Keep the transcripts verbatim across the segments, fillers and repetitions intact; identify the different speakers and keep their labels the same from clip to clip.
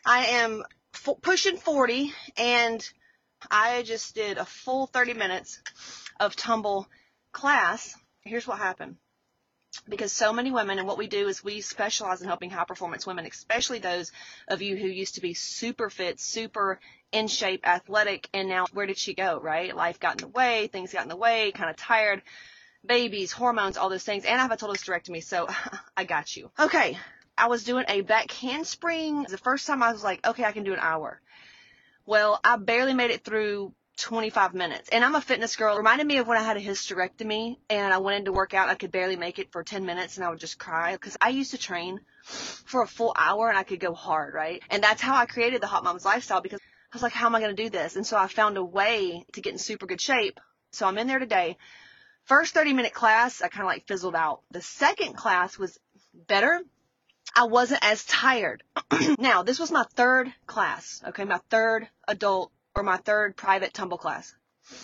Speaker 1: I am f- pushing forty, and I just did a full thirty minutes of tumble class. Here's what happened. Because so many women, and what we do is we specialize in helping high performance women, especially those of you who used to be super fit, super in shape, athletic, and now where did she go, right? Life got in the way, things got in the way, kind of tired, babies, hormones, all those things. And I have a total hysterectomy, so I got you. Okay, I was doing a back handspring. The first time I was like, okay, I can do an hour. Well, I barely made it through twenty-five minutes. And I'm a fitness girl. It reminded me of when I had a hysterectomy and I went in to work out. I could barely make it for ten minutes and I would just cry because I used to train for a full hour and I could go hard, right? And that's how I created the Hot Moms lifestyle, because I was like, how am I going to do this? And so I found a way to get in super good shape. So I'm in there today. First thirty minute class, I kind of like fizzled out. The second class was better. I wasn't as tired. Now, this was my third class, okay? My third adult or my third private tumble class.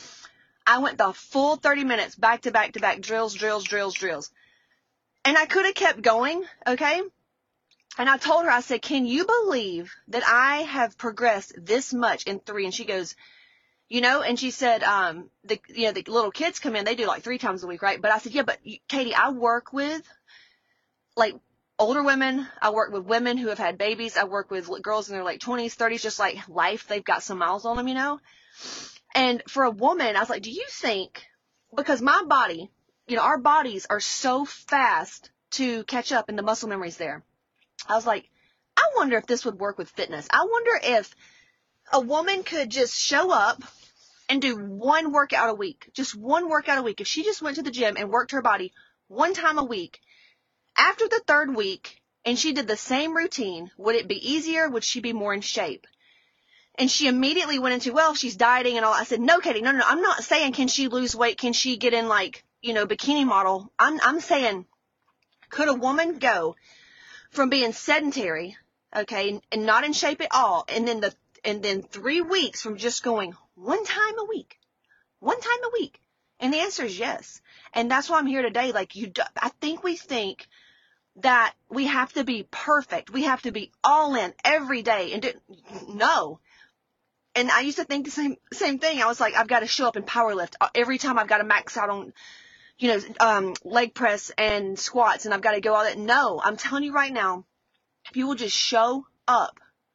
Speaker 1: I went the full thirty minutes, back to back to back, drills, drills, drills, drills. And I could have kept going, okay? And I told her, I said, can you believe that I have progressed this much in three? And she goes, you know, and she said, um, the, you know, the little kids come in, they do like three times a week, right? But I said, yeah, but Katie, I work with like older women. I work with women who have had babies. I work with girls in their like twenties, thirties, just like life. They've got some miles on them, you know? And for a woman, I was like, do you think, because my body, you know, our bodies are so fast to catch up and the muscle memory's there. I was like, I wonder if this would work with fitness. I wonder if a woman could just show up and do one workout a week, just one workout a week. If she just went to the gym and worked her body one time a week, after the third week, and she did the same routine, would it be easier? Would she be more in shape? And she immediately went into, well, she's dieting and all. I said, no, Katie, no, no, no. I'm not saying can she lose weight? Can she get in like, you know, bikini model? I'm, I'm saying, could a woman go from being sedentary, okay, and not in shape at all, and then the, and then three weeks from just going one time a week, one time a week? And the answer is yes. And that's why I'm here today. Like you, do, I think we think that we have to be perfect. We have to be all in every day. And do, no. And I used to think the same, same thing. I was like, I've got to show up and power lift every time. I've got to max out on, you know, um, leg press and squats, and I've got to go all that. No, I'm telling you right now, if you will just show up.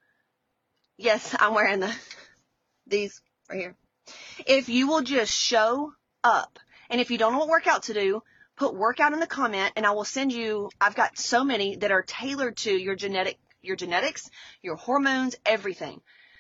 Speaker 1: Yes, I'm wearing the, these right here. If you will just show up, and if you don't know what workout to do, put workout in the comment, and I will send you, I've got so many that are tailored to your genetic, your genetics, your hormones, everything.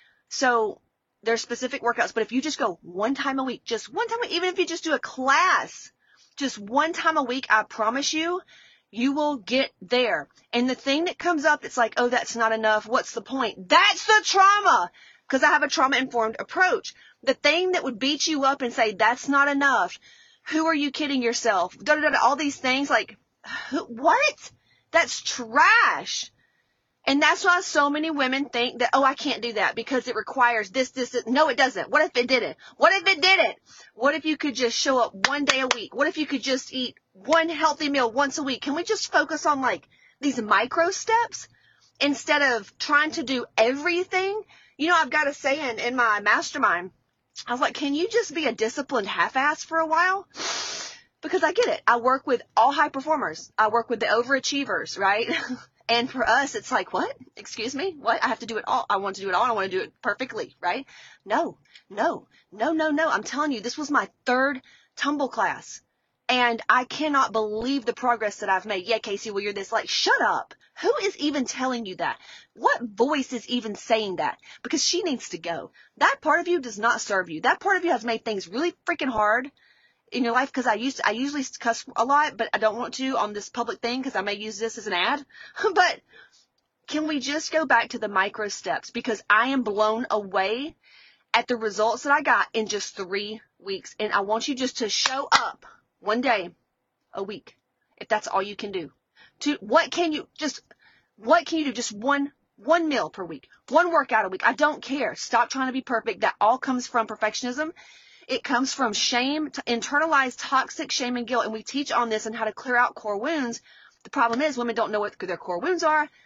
Speaker 1: So there's specific workouts, but if you just go one time a week, just one time, even if you just do a class, just one time a week, I promise you, you will get there. And the thing that comes up, it's like, oh, that's not enough. What's the point? That's the trauma, because I have a trauma-informed approach. The thing that would beat you up and say, that's not enough. Who are you kidding yourself? Da, da, da, all these things, like, what? That's trash. And that's why so many women think that, oh, I can't do that because it requires this, this, this. No, it doesn't. What if it didn't? What if it didn't? What if you could just show up one day a week? What if you could just eat one healthy meal once a week? Can we just focus on like these micro steps instead of trying to do everything? You know, I've got a saying in my mastermind. I was like, can you just be a disciplined half-ass for a while? Because I get it. I work with all high performers. I work with the overachievers, right? And for us, it's like, what? Excuse me? What? I have to do it all. I want to do it all. I want to do it perfectly, right? No, no, no, no, no. I'm telling you, this was my third tumble class. And I cannot believe the progress that I've made. Yeah, Casey, well, you're this. Like, shut up. Who is even telling you that? What voice is even saying that? Because she needs to go. That part of you does not serve you. That part of you has made things really freaking hard in your life, because I used to, I usually cuss a lot, but I don't want to on this public thing because I may use this as an ad. But can we just go back to the micro steps? Because I am blown away at the results that I got in just three weeks. And I want you just to show up one day a week, if that's all you can do. To what can you just, what can you do? Just one, one meal per week, one workout a week. I don't care. Stop trying to be perfect. That all comes from perfectionism. It comes from shame, internalized toxic shame and guilt. And we teach on this and how to clear out core wounds. The problem is women don't know what their core wounds are.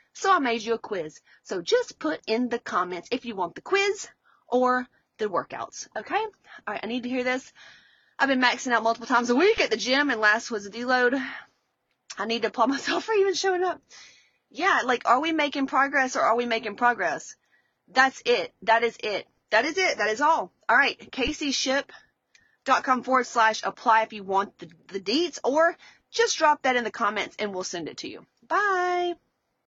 Speaker 1: So I made you a quiz. So just put in the comments if you want the quiz or the workouts. Okay? All right, I need to hear this. I've been maxing out multiple times a week at the gym, and last was a deload. I need to applaud myself for even showing up. Yeah, like, are we making progress or are we making progress? That's it. That is it. That is it. That is all. All right. caseyship.com forward slash apply if you want the, the deets, or just drop that in the comments and we'll send it to you. Bye.